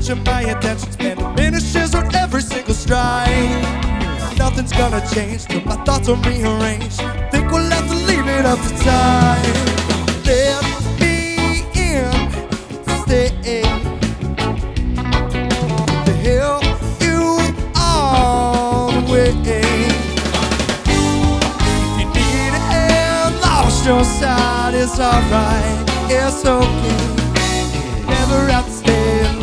attention, my attention span diminishes with every single stride. Nothing's gonna change till my thoughts are rearranged. Think we'll have to leave it up to time. Let me in, stay to help you all the way. If you need a hand, lost your side, it's alright, it's okay. Never have to